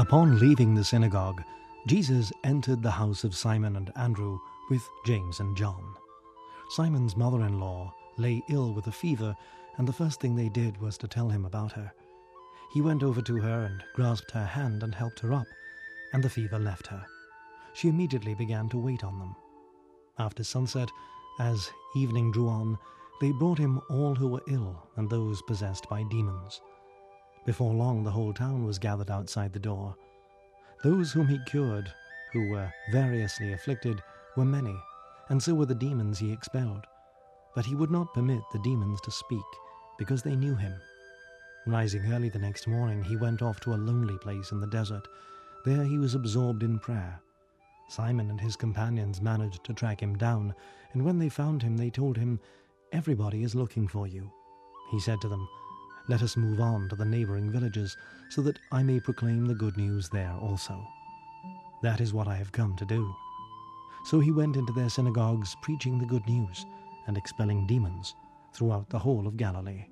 Upon leaving the synagogue, Jesus entered the house of Simon and Andrew with James and John. Simon's mother-in-law lay ill with a fever, and the first thing they did was to tell him about her. He went over to her and grasped her hand and helped her up, and the fever left her. She immediately began to wait on them. After sunset, as evening drew on, they brought him all who were ill and those possessed by demons. Before long, the whole town was gathered outside the door. Those whom he cured, who were variously afflicted, were many, and so were the demons he expelled. But he would not permit the demons to speak, because they knew him. Rising early the next morning, he went off to a lonely place in the desert. There he was absorbed in prayer. Simon and his companions managed to track him down, and when they found him, they told him, "Everybody is looking for you." He said to them, "Let us move on to the neighboring villages, so that I may proclaim the good news there also. That is what I have come to do." So he went into their synagogues, preaching the good news and expelling demons throughout the whole of Galilee.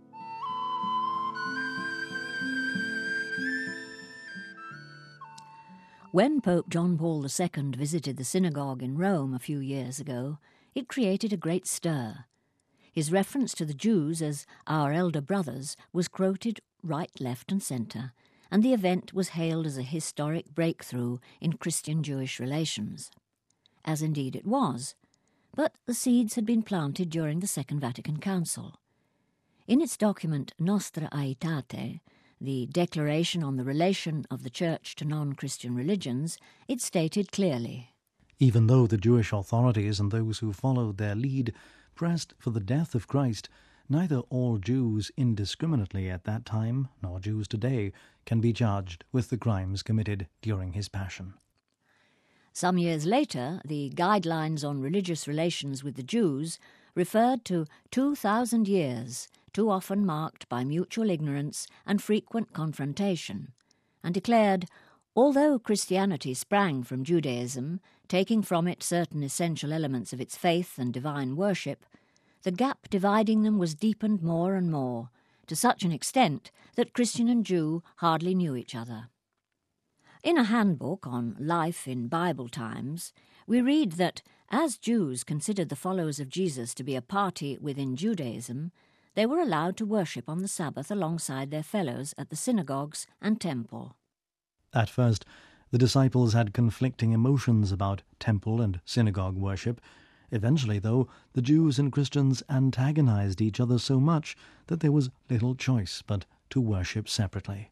When Pope John Paul II visited the synagogue in Rome a few years ago, it created a great stir. His reference to the Jews as our elder brothers was quoted right, left and centre, and the event was hailed as a historic breakthrough in Christian-Jewish relations. As indeed it was, but the seeds had been planted during the Second Vatican Council. In its document Nostra Aetate, the Declaration on the Relation of the Church to Non-Christian Religions, it stated clearly, Even though the Jewish authorities and those who followed their lead pressed for the death of Christ, neither all Jews indiscriminately at that time, nor Jews today, can be charged with the crimes committed during his passion. Some years later, the Guidelines on Religious Relations with the Jews referred to 2,000 years, too often marked by mutual ignorance and frequent confrontation, and declared, although Christianity sprang from Judaism, taking from it certain essential elements of its faith and divine worship, the gap dividing them was deepened more and more, to such an extent that Christian and Jew hardly knew each other. In a handbook on life in Bible times, we read that, as Jews considered the followers of Jesus to be a party within Judaism, they were allowed to worship on the Sabbath alongside their fellows at the synagogues and temple. At first, the disciples had conflicting emotions about temple and synagogue worship. Eventually, though, the Jews and Christians antagonized each other so much that there was little choice but to worship separately.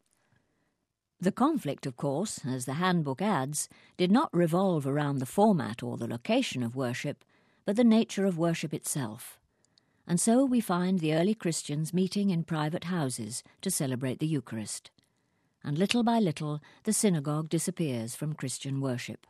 The conflict, of course, as the handbook adds, did not revolve around the format or the location of worship, but the nature of worship itself. And so we find the early Christians meeting in private houses to celebrate the Eucharist. And little by little, the synagogue disappears from Christian worship.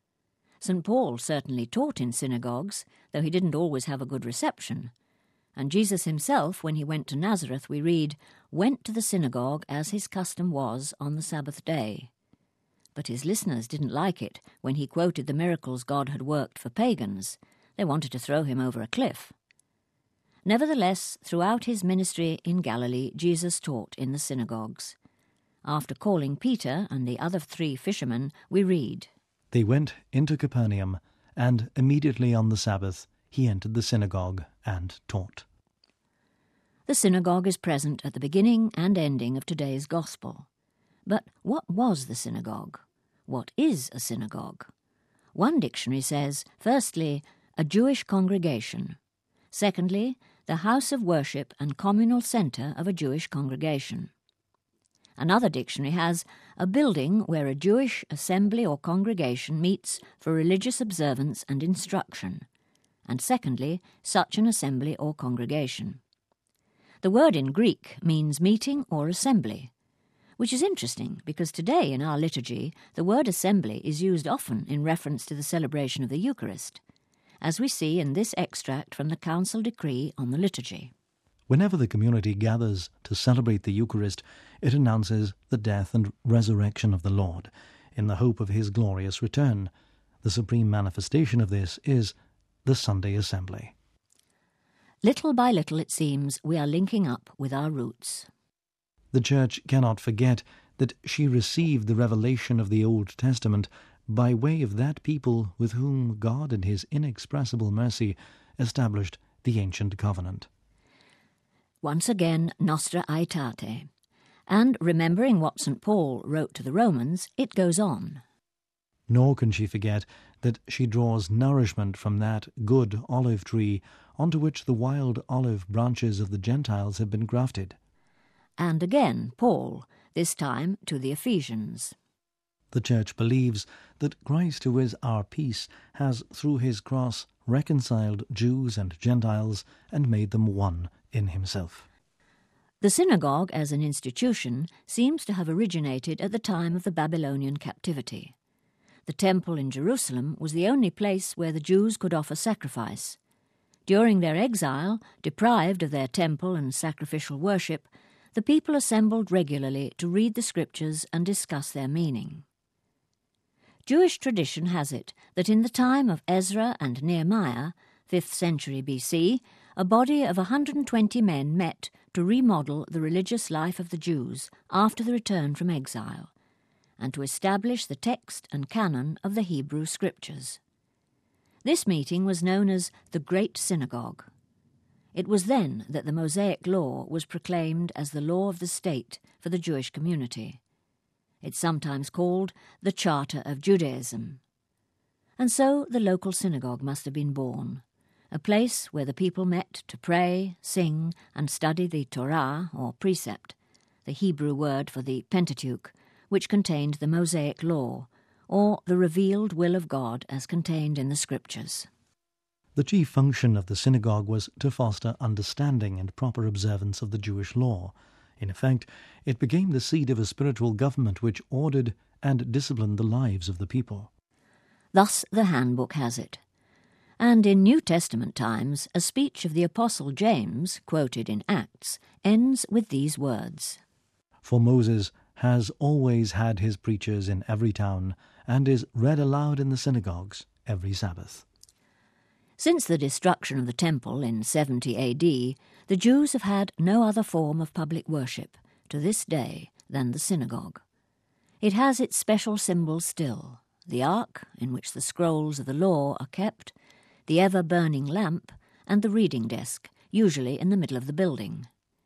St. Paul certainly taught in synagogues, though he didn't always have a good reception. And Jesus himself, when he went to Nazareth, we read, went to the synagogue as his custom was on the Sabbath day. But his listeners didn't like it when he quoted the miracles God had worked for pagans. They wanted to throw him over a cliff. Nevertheless, throughout his ministry in Galilee, Jesus taught in the synagogues. After calling Peter and the other 3 fishermen, we read, They went into Capernaum, and immediately on the Sabbath he entered the synagogue and taught. The synagogue is present at the beginning and ending of today's Gospel. But what was the synagogue? What is a synagogue? One dictionary says, firstly, a Jewish congregation. Secondly, the house of worship and communal centre of a Jewish congregation. Another dictionary has a building where a Jewish assembly or congregation meets for religious observance and instruction, and secondly, such an assembly or congregation. The word in Greek means meeting or assembly, which is interesting because today in our liturgy the word assembly is used often in reference to the celebration of the Eucharist, as we see in this extract from the Council Decree on the Liturgy. Whenever the community gathers to celebrate the Eucharist, it announces the death and resurrection of the Lord, in the hope of his glorious return. The supreme manifestation of this is the Sunday Assembly. Little by little, it seems, we are linking up with our roots. The Church cannot forget that she received the revelation of the Old Testament by way of that people with whom God in his inexpressible mercy established the ancient covenant. Once again, Nostra Aetate. And remembering what St. Paul wrote to the Romans, it goes on. Nor can she forget that she draws nourishment from that good olive tree onto which the wild olive branches of the Gentiles have been grafted. And again, Paul, this time to the Ephesians. The Church believes that Christ, who is our peace, has through his cross reconciled Jews and Gentiles and made them one in himself. The synagogue as an institution seems to have originated at the time of the Babylonian captivity. The temple in Jerusalem was the only place where the Jews could offer sacrifice. During their exile, deprived of their temple and sacrificial worship, the people assembled regularly to read the scriptures and discuss their meaning. Jewish tradition has it that in the time of Ezra and Nehemiah, 5th century BC, a body of 120 men met to remodel the religious life of the Jews after the return from exile, and to establish the text and canon of the Hebrew Scriptures. This meeting was known as the Great Synagogue. It was then that the Mosaic Law was proclaimed as the law of the state for the Jewish community. It's sometimes called the Charter of Judaism. And so the local synagogue must have been born, a place where the people met to pray, sing, and study the Torah, or precept, the Hebrew word for the Pentateuch, which contained the Mosaic Law, or the revealed will of God as contained in the Scriptures. The chief function of the synagogue was to foster understanding and proper observance of the Jewish law. In effect, it became the seat of a spiritual government which ordered and disciplined the lives of the people. Thus the handbook has it. And in New Testament times, a speech of the Apostle James, quoted in Acts, ends with these words: For Moses has always had his preachers in every town, and is read aloud in the synagogues every Sabbath. Since the destruction of the temple in 70 AD, the Jews have had no other form of public worship, to this day, than the synagogue. It has its special symbols still: the ark, in which the scrolls of the law are kept, the ever-burning lamp, and the reading desk, usually in the middle of the building.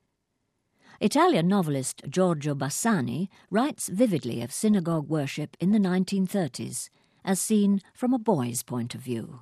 Italian novelist Giorgio Bassani writes vividly of synagogue worship in the 1930s, as seen from a boy's point of view.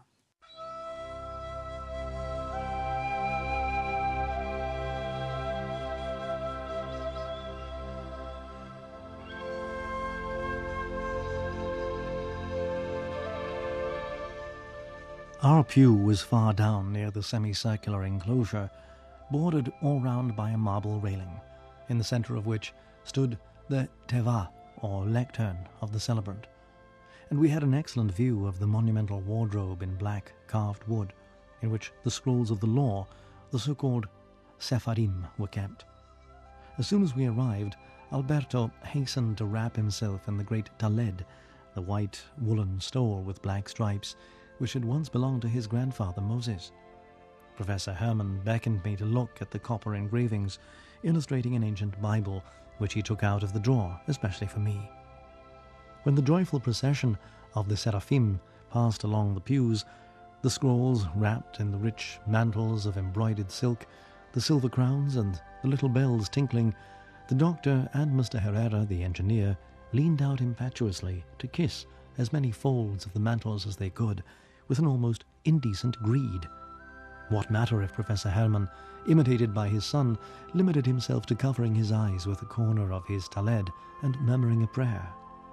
Our pew was far down near the semicircular enclosure, bordered all round by a marble railing, in the centre of which stood the teva, or lectern, of the celebrant, and we had an excellent view of the monumental wardrobe in black carved wood, in which the scrolls of the law, the so-called Sepharim, were kept. As soon as we arrived, Alberto hastened to wrap himself in the great taled, the white woolen stole with black stripes, which had once belonged to his grandfather Moses. Professor Hermann beckoned me to look at the copper engravings illustrating an ancient Bible, which he took out of the drawer, especially for me. When the joyful procession of the seraphim passed along the pews, the scrolls wrapped in the rich mantles of embroidered silk, the silver crowns and the little bells tinkling, the doctor and Mr. Herrera, the engineer, leaned out impetuously to kiss as many folds of the mantles as they could, with an almost indecent greed. What matter if Professor Hermann, imitated by his son, limited himself to covering his eyes with a corner of his taled and murmuring a prayer?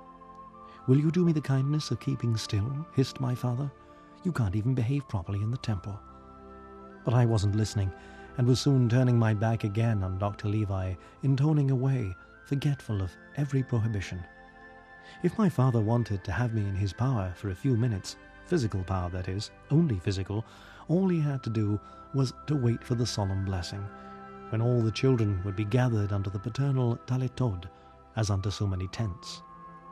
"Will you do me the kindness of keeping still?" hissed my father. "You can't even behave properly in the temple." But I wasn't listening, and was soon turning my back again on Dr. Levi, intoning away, forgetful of every prohibition. If my father wanted to have me in his power for a few minutes, physical power that is, only physical, all he had to do was to wait for the solemn blessing, when all the children would be gathered under the paternal taletod, as under so many tents.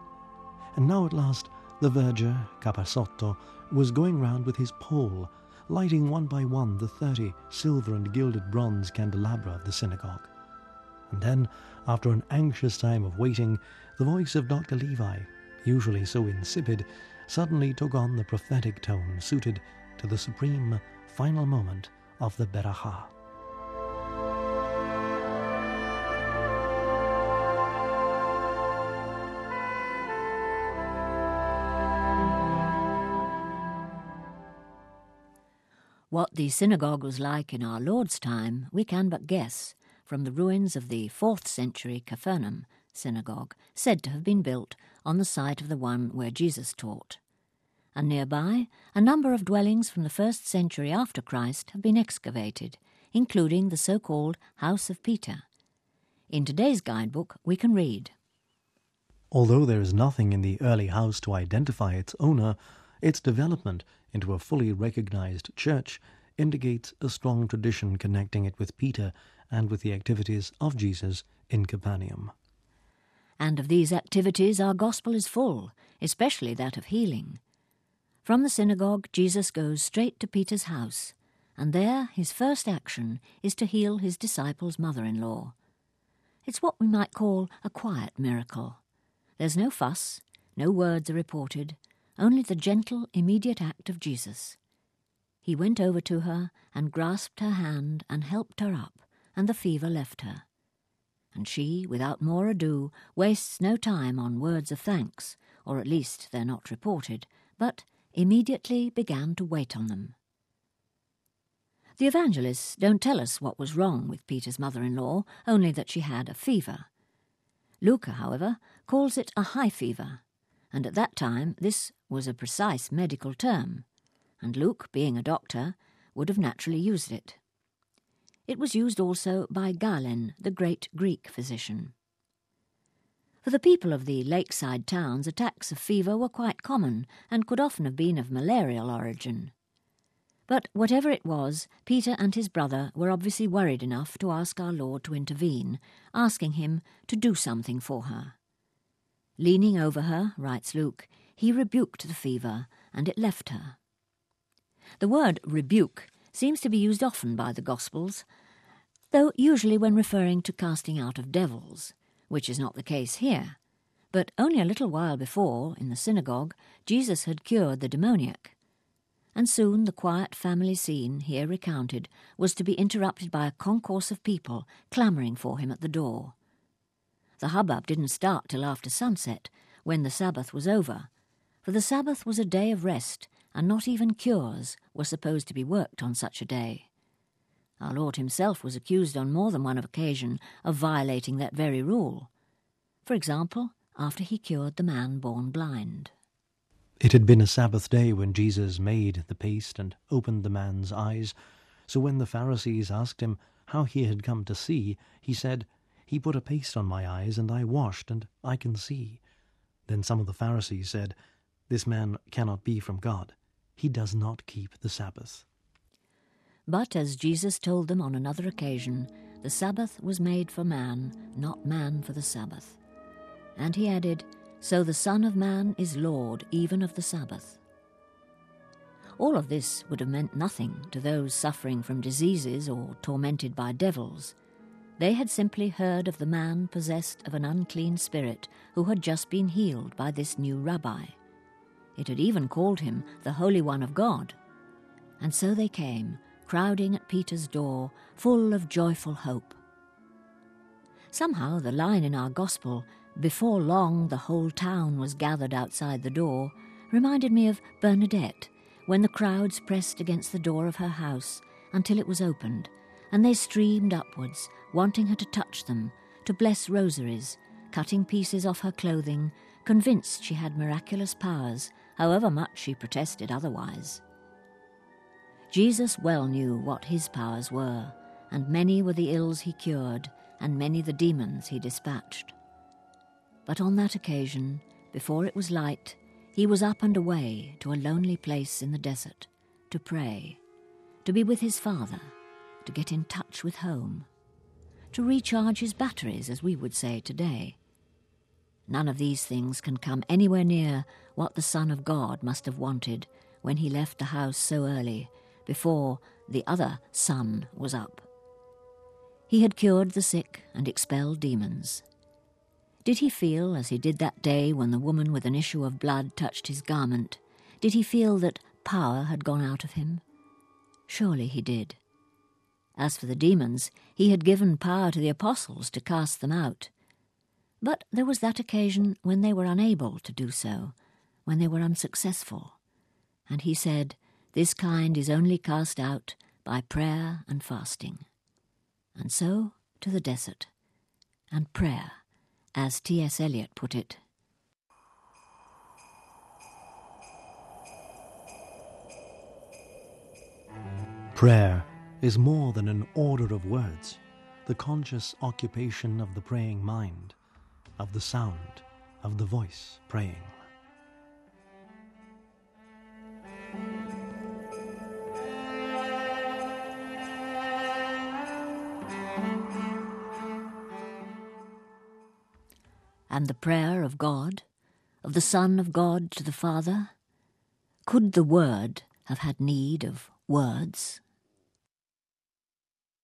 And now at last the verger, Capasotto, was going round with his pole, lighting one by one the 30 silver and gilded bronze candelabra of the synagogue. And then, after an anxious time of waiting, the voice of Dr. Levi, usually so insipid, suddenly took on the prophetic tone suited to the supreme final moment of the Berachah. What the synagogue was like in our Lord's time we can but guess from the ruins of the 4th century Capernaum synagogue, said to have been built on the site of the one where Jesus taught. And nearby, a number of dwellings from the 1st century after Christ have been excavated, including the so-called House of Peter. In today's guidebook we can read, Although there is nothing in the early house to identify its owner, its development into a fully recognized church indicates a strong tradition connecting it with Peter and with the activities of Jesus in Capernaum. And of these activities our gospel is full, especially that of healing. From the synagogue, Jesus goes straight to Peter's house, and there his first action is to heal his disciple's mother-in-law. It's what we might call a quiet miracle. There's no fuss, no words are reported, only the gentle, immediate act of Jesus. He went over to her and grasped her hand and helped her up, and the fever left her. And she, without more ado, wastes no time on words of thanks, or at least they're not reported, but immediately began to wait on them. The evangelists don't tell us what was wrong with Peter's mother-in-law, only that she had a fever. Luke, however, calls it a high fever, and at that time this was a precise medical term, and Luke, being a doctor, would have naturally used it. It was used also by Galen, the great Greek physician. For the people of the lakeside towns, attacks of fever were quite common and could often have been of malarial origin. But whatever it was, Peter and his brother were obviously worried enough to ask our Lord to intervene, asking him to do something for her. Leaning over her, writes Luke, he rebuked the fever, and it left her. The word rebuke seems to be used often by the Gospels, though usually when referring to casting out of devils, which is not the case here. But only a little while before, in the synagogue, Jesus had cured the demoniac. And soon the quiet family scene here recounted was to be interrupted by a concourse of people clamouring for him at the door. The hubbub didn't start till after sunset, when the Sabbath was over, for the Sabbath was a day of rest, and not even cures were supposed to be worked on such a day. Our Lord himself was accused on more than one occasion of violating that very rule. For example, after he cured the man born blind. It had been a Sabbath day when Jesus made the paste and opened the man's eyes, so when the Pharisees asked him how he had come to see, he said, "He put a paste on my eyes, and I washed, and I can see." Then some of the Pharisees said, "This man cannot be from God. He does not keep the Sabbath." But as Jesus told them on another occasion, the Sabbath was made for man, not man for the Sabbath. And he added, "So the Son of Man is Lord even of the Sabbath." All of this would have meant nothing to those suffering from diseases or tormented by devils. They had simply heard of the man possessed of an unclean spirit who had just been healed by this new rabbi. It had even called him the Holy One of God. And so they came, crowding at Peter's door, full of joyful hope. Somehow the line in our Gospel, "Before long the whole town was gathered outside the door," reminded me of Bernadette, when the crowds pressed against the door of her house until it was opened, and they streamed upwards, wanting her to touch them, to bless rosaries, cutting pieces off her clothing, convinced she had miraculous powers, however much she protested otherwise. Jesus well knew what his powers were, and many were the ills he cured, and many the demons he dispatched. But on that occasion, before it was light, he was up and away to a lonely place in the desert, to pray, to be with his Father, to get in touch with home, to recharge his batteries, as we would say today. None of these things can come anywhere near what the Son of God must have wanted when he left the house so early, before the other sun was up. He had cured the sick and expelled demons. Did he feel, as he did that day when the woman with an issue of blood touched his garment, did he feel that power had gone out of him? Surely he did. As for the demons, he had given power to the apostles to cast them out. But there was that occasion when they were unable to do so, when they were unsuccessful. And he said, "This kind is only cast out by prayer and fasting." And so to the desert, and prayer, as T.S. Eliot put it. Prayer is more than an order of words, the conscious occupation of the praying mind, of the sound of the voice praying. And the prayer of God, of the Son of God to the Father? Could the Word have had need of words?